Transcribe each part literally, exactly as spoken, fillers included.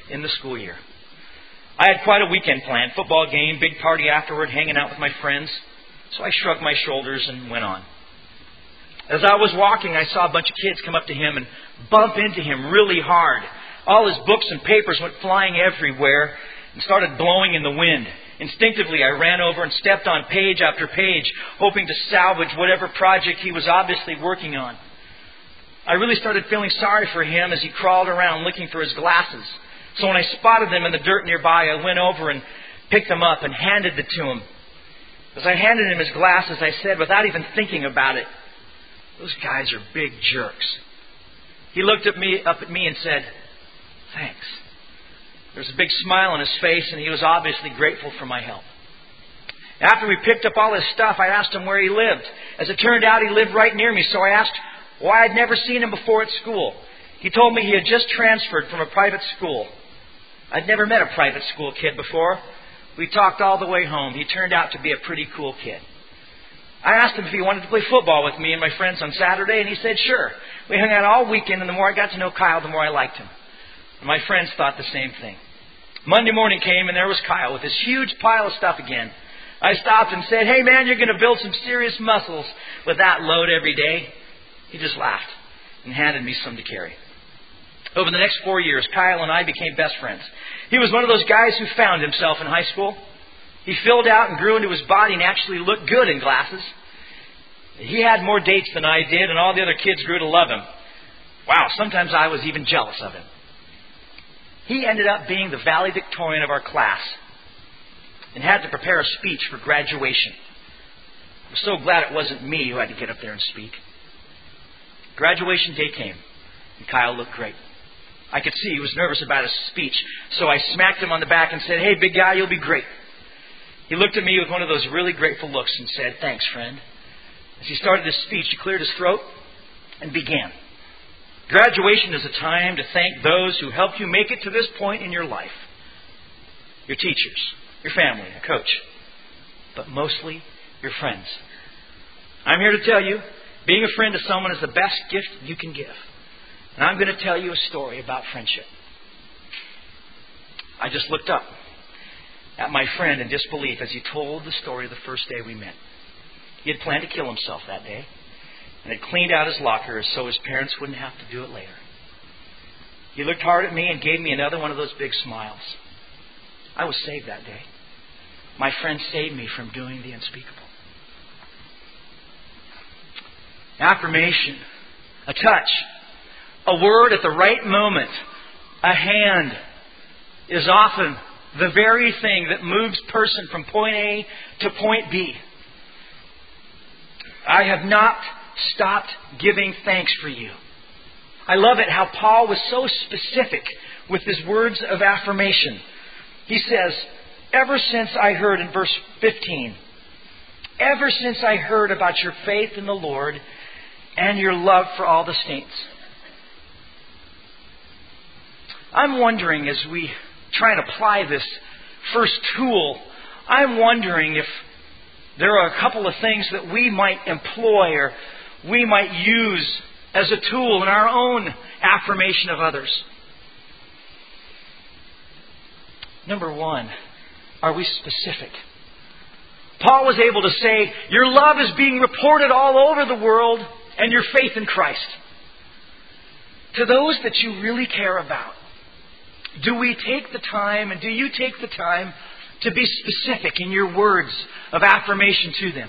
in the school year. I had quite a weekend planned. Football game, big party afterward, hanging out with my friends. So I shrugged my shoulders and went on. As I was walking, I saw a bunch of kids come up to him and bump into him really hard. All his books and papers went flying everywhere and started blowing in the wind. Instinctively, I ran over and stepped on page after page, hoping to salvage whatever project he was obviously working on. I really started feeling sorry for him as he crawled around looking for his glasses. So when I spotted them in the dirt nearby, I went over and picked them up and handed it to him. As I handed him his glasses, I said, without even thinking about it, "Those guys are big jerks." He looked at me up at me and said, "Thanks." There was a big smile on his face, and he was obviously grateful for my help. After we picked up all his stuff, I asked him where he lived. As it turned out, he lived right near me, so I asked why I'd never seen him before at school. He told me he had just transferred from a private school. I'd never met a private school kid before. We talked all the way home. He turned out to be a pretty cool kid. I asked him if he wanted to play football with me and my friends on Saturday, and he said sure. We hung out all weekend, and the more I got to know Kyle, the more I liked him. And my friends thought the same thing. Monday morning came, and there was Kyle with his huge pile of stuff again. I stopped and said, "Hey man, you're going to build some serious muscles with that load every day." He just laughed and handed me some to carry. Over the next four years, Kyle and I became best friends. He was one of those guys who found himself in high school. He filled out and grew into his body and actually looked good in glasses. He had more dates than I did, and all the other kids grew to love him. Wow, sometimes I was even jealous of him. He ended up being the valedictorian of our class and had to prepare a speech for graduation. I was so glad it wasn't me who had to get up there and speak. Graduation day came, and Kyle looked great. I could see he was nervous about his speech, so I smacked him on the back and said, "Hey, big guy, you'll be great." He looked at me with one of those really grateful looks and said, "Thanks, friend." As he started his speech, he cleared his throat and began. Graduation is a time to thank those who helped you make it to this point in your life. Your teachers, your family, a coach, but mostly your friends. I'm here to tell you, being a friend to someone is the best gift you can give. And I'm going to tell you a story about friendship. I just looked up at my friend in disbelief as he told the story of the first day we met. He had planned to kill himself that day and had cleaned out his locker so his parents wouldn't have to do it later. He looked hard at me and gave me another one of those big smiles. I was saved that day. My friend saved me from doing the unspeakable. Affirmation, a touch, a word at the right moment, a hand is often the very thing that moves a person from point A to point B. I have not stopped giving thanks for you. I love it how Paul was so specific with his words of affirmation. He says, ever since I heard in verse fifteen, ever since I heard about your faith in the Lord and your love for all the saints. I'm wondering as we try and apply this first tool, I'm wondering if there are a couple of things that we might employ or we might use as a tool in our own affirmation of others. Number one, are we specific? Paul was able to say, your love is being reported all over the world and your faith in Christ. To those that you really care about, do we take the time and do you take the time to be specific in your words of affirmation to them?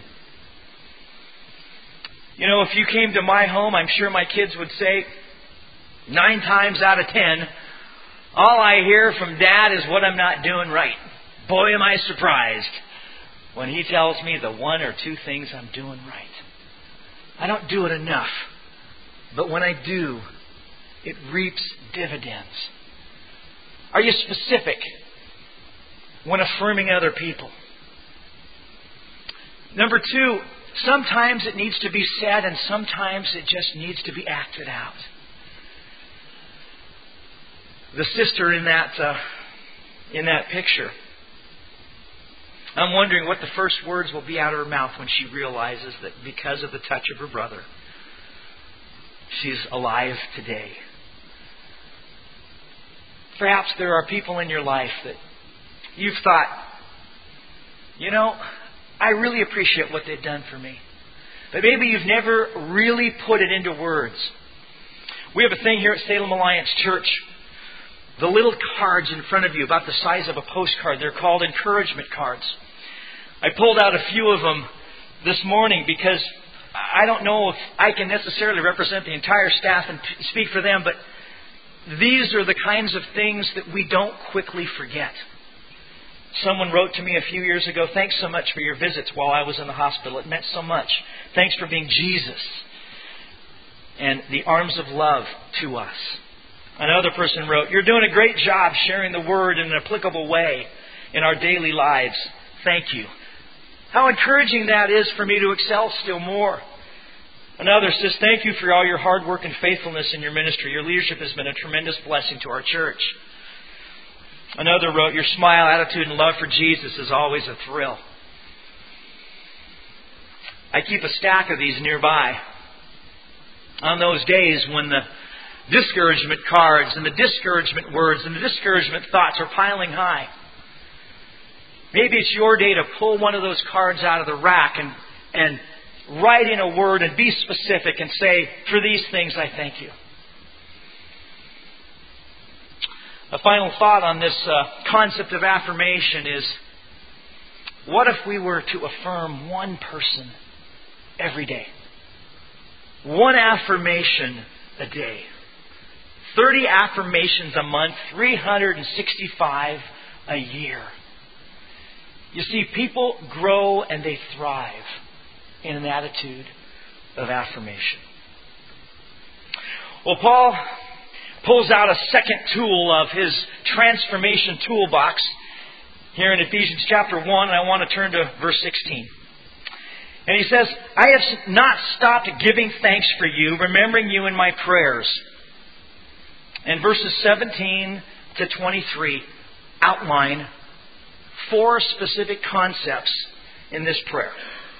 You know, if you came to my home, I'm sure my kids would say, nine times out of ten, all I hear from Dad is what I'm not doing right. Boy, am I surprised when he tells me the one or two things I'm doing right. I don't do it enough, but when I do, it reaps dividends. Are you specific when affirming other people? Number two, sometimes it needs to be said and sometimes it just needs to be acted out. The sister in that uh, in that picture, I'm wondering what the first words will be out of her mouth when she realizes that because of the touch of her brother, she's alive today. Perhaps there are people in your life that you've thought, you know, I really appreciate what they've done for me. But maybe you've never really put it into words. We have a thing here at Salem Alliance Church. The little cards in front of you, about the size of a postcard, they're called encouragement cards. I pulled out a few of them this morning because I don't know if I can necessarily represent the entire staff and speak for them, but these are the kinds of things that we don't quickly forget. Someone wrote to me a few years ago, "Thanks so much for your visits while I was in the hospital. It meant so much. Thanks for being Jesus and the arms of love to us." Another person wrote, "You're doing a great job sharing the Word in an applicable way in our daily lives. Thank you." How encouraging that is for me to excel still more. Another says, "Thank you for all your hard work and faithfulness in your ministry. Your leadership has been a tremendous blessing to our church." Another wrote, "Your smile, attitude, and love for Jesus is always a thrill." I keep a stack of these nearby. On those days when the discouragement cards and the discouragement words and the discouragement thoughts are piling high, maybe it's your day to pull one of those cards out of the rack and, and write in a word and be specific and say, "For these things I thank you." A final thought on this uh, concept of affirmation is, what if we were to affirm one person every day? One affirmation a day. thirty affirmations a month, three hundred sixty-five a year. You see, people grow and they thrive in an attitude of affirmation. Well, Paul pulls out a second tool of his transformation toolbox here in Ephesians chapter one, and I want to turn to verse sixteen. And he says, "I have not stopped giving thanks for you, remembering you in my prayers." And verses seventeen to twenty-three outline four specific concepts in this prayer.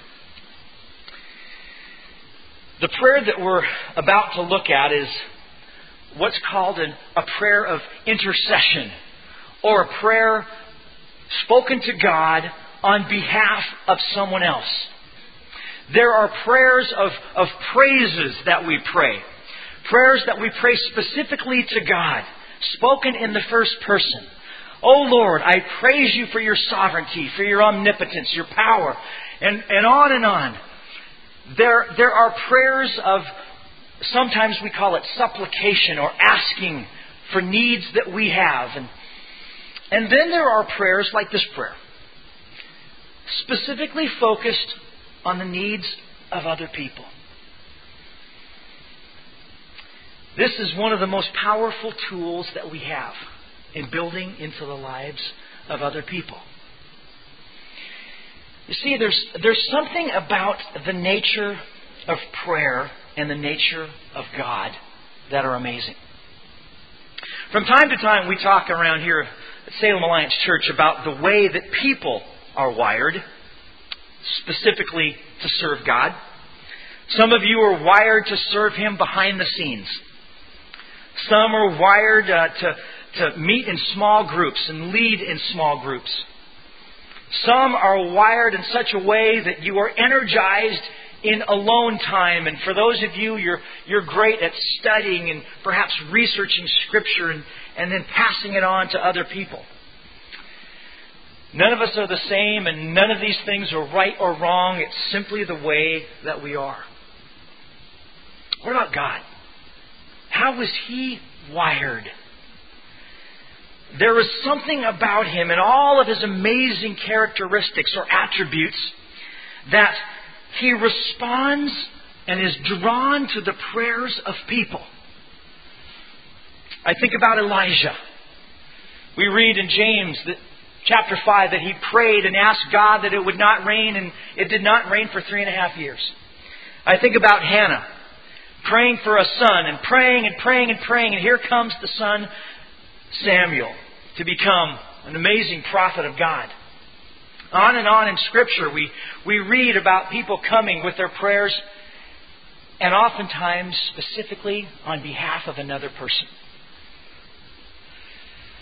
The prayer that we're about to look at is what's called an, a prayer of intercession, or a prayer spoken to God on behalf of someone else. There are prayers of, of praises that we pray. Prayers that we pray specifically to God, spoken in the first person. "Oh Lord, I praise you for your sovereignty, for your omnipotence, your power," and, and on and on. There, there are prayers of, sometimes we call it supplication or asking for needs that we have. And, and then there are prayers like this prayer, specifically focused on the needs of other people. This is one of the most powerful tools that we have in building into the lives of other people. You see, there's, there's something about the nature of prayer and the nature of God that are amazing. From time to time, we talk around here at Salem Alliance Church about the way that people are wired, specifically to serve God. Some of you are wired to serve Him behind the scenes. Some are wired uh, to, to meet in small groups and lead in small groups. Some are wired in such a way that you are energized in alone time. And for those of you, you're, you're great at studying and perhaps researching Scripture and, and then passing it on to other people. None of us are the same, and none of these things are right or wrong. It's simply the way that we are. What about God? How was He wired? There is something about Him and all of His amazing characteristics or attributes that He responds and is drawn to the prayers of people. I think about Elijah. We read in James that chapter five that he prayed and asked God that it would not rain, and it did not rain for three and a half years. I think about Hannah praying for a son and praying and praying and praying, and here comes the son Samuel to become an amazing prophet of God. On and on in Scripture we, we read about people coming with their prayers, and oftentimes specifically on behalf of another person.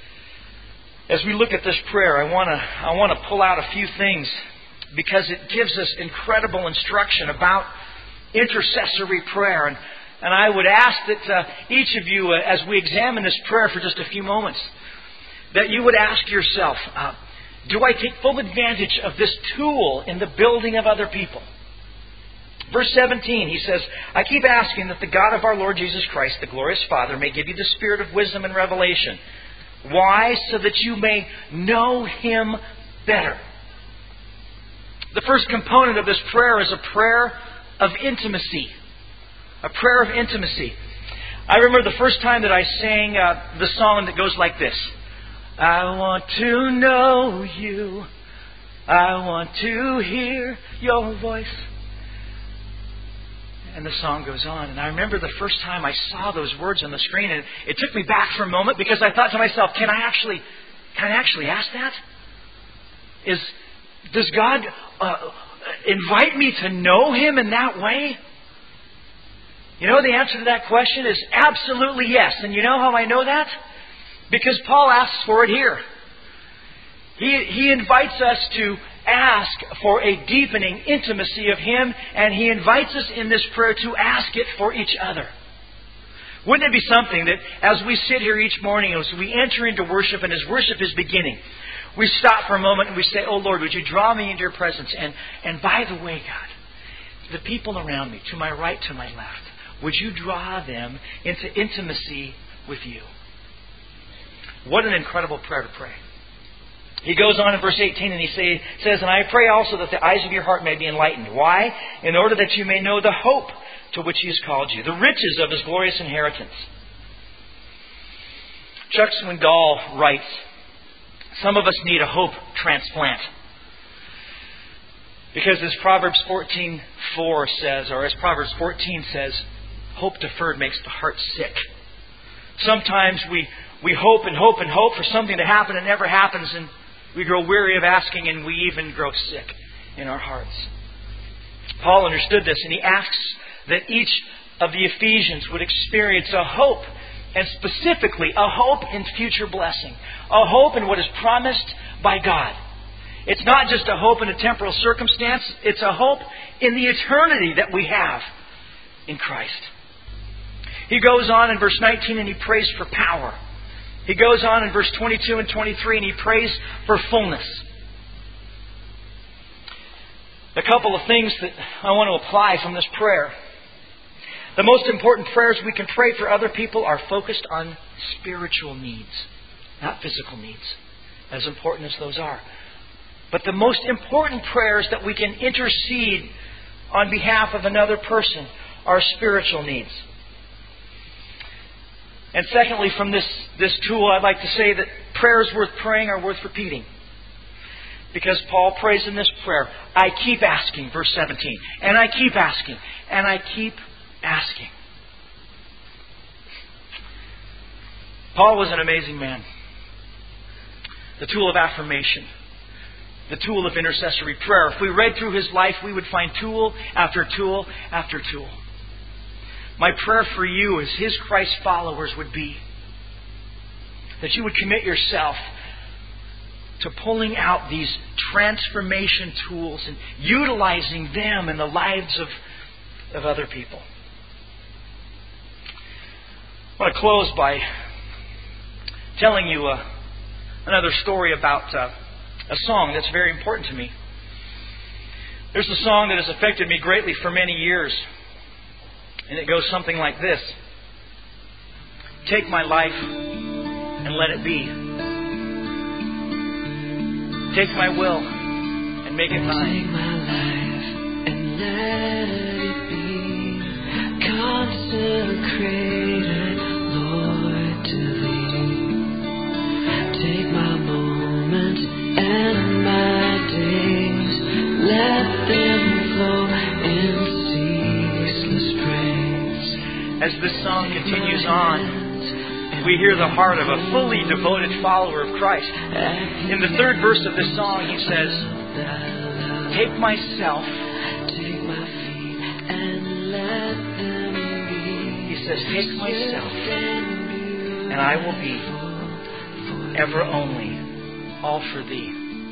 As we look at this prayer, I want to I want to pull out a few things because it gives us incredible instruction about intercessory prayer. And, and I would ask that uh, each of you, uh, as we examine this prayer for just a few moments, that you would ask yourself, uh, do I take full advantage of this tool in the building of other people? Verse seventeen, he says, I keep asking that the God of our Lord Jesus Christ, the glorious Father, may give you the spirit of wisdom and revelation. Why? So that you may know Him better. The first component of this prayer is a prayer of intimacy. A prayer of intimacy. I remember the first time that I sang uh, the song that goes like this. I want to know You. I want to hear Your voice. And the song goes on. And I remember the first time I saw those words on the screen, and it took me back for a moment because I thought to myself, can I actually, can I actually ask that? Is, does God uh, invite me to know Him in that way? You know, the answer to that question is absolutely yes. And you know how I know that? Because Paul asks for it here. He, he invites us to ask for a deepening intimacy of Him, and He invites us in this prayer to ask it for each other. Wouldn't it be something that as we sit here each morning, as we enter into worship, and as worship is beginning, we stop for a moment and we say, oh Lord, would You draw me into Your presence? And, and by the way, God, the people around me, to my right, to my left, would You draw them into intimacy with You? What an incredible prayer to pray. He goes on in verse eighteen and he say, says, and I pray also that the eyes of your heart may be enlightened. Why? In order that you may know the hope to which He has called you, the riches of His glorious inheritance. Chuck Swindoll writes, some of us need a hope transplant. Because as Proverbs fourteen four says, or as Proverbs fourteen says, hope deferred makes the heart sick. Sometimes we, we hope and hope and hope for something to happen and it never happens, and we grow weary of asking, and we even grow sick in our hearts. Paul understood this, and he asks that each of the Ephesians would experience a hope, and specifically a hope in future blessing. A hope in what is promised by God. It's not just a hope in a temporal circumstance. It's a hope in the eternity that we have in Christ. He goes on in verse nineteen and he prays for power. He goes on in verse twenty-two and twenty-three and he prays for fullness. A couple of things that I want to apply from this prayer. The most important prayers we can pray for other people are focused on spiritual needs, not physical needs, as important as those are. But the most important prayers that we can intercede on behalf of another person are spiritual needs. And secondly, from this, this tool, I'd like to say that prayers worth praying are worth repeating. Because Paul prays in this prayer, I keep asking, verse seventeen, and I keep asking, and I keep asking. Paul was an amazing man. The tool of affirmation. The tool of intercessory prayer. If we read through his life, we would find tool after tool after tool. My prayer for you as His Christ followers would be that you would commit yourself to pulling out these transformation tools and utilizing them in the lives of, of other people. I want to close by telling you uh, another story about uh, a song that's very important to me. There's a song that has affected me greatly for many years. And it goes something like this. Take my life and let it be. Take my will and make it mine. Take my life and let it be consecrated, Lord, to Thee. Take my moments and my days, let them flow in ceaseless praise. As this song continues on, we hear the heart of a fully devoted follower of Christ. In the third verse of this song, he says, take myself. He says, take myself, and I will be ever only all for Thee.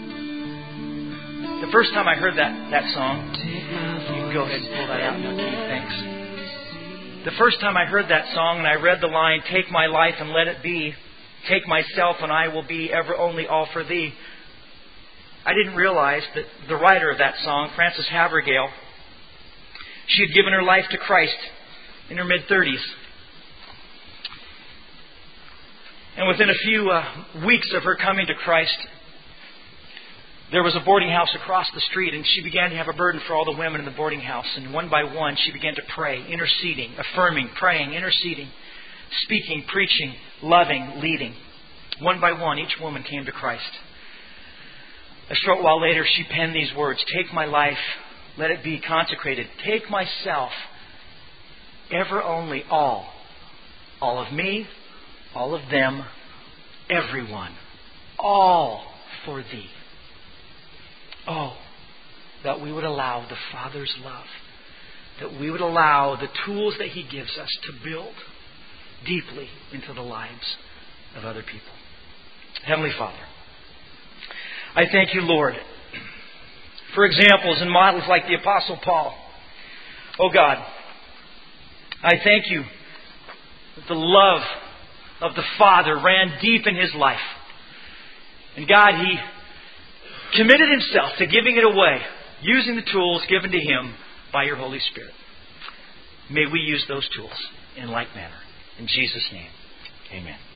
The first time I heard that, that song, you can go ahead and pull that out. No, Keith, thanks. The first time I heard that song and I read the line, take my life and let it be, take myself and I will be ever only all for Thee, I didn't realize that the writer of that song, Frances Havergal, she had given her life to Christ in her mid-thirties. And within a few uh, weeks of her coming to Christ, there was a boarding house across the street, and she began to have a burden for all the women in the boarding house. And one by one, she began to pray, interceding, affirming, praying, interceding, speaking, preaching, loving, leading. One by one, each woman came to Christ. A short while later, she penned these words, take my life, let it be consecrated. Take myself, ever only all. All of me, all of them, everyone. All for Thee. Oh, that we would allow the Father's love, that we would allow the tools that He gives us to build deeply into the lives of other people. Heavenly Father, I thank You, Lord, for examples and models like the Apostle Paul. Oh God, I thank You that the love of the Father ran deep in his life. And God, he committed himself to giving it away, using the tools given to him by Your Holy Spirit. May we use those tools in like manner. In Jesus' name, amen.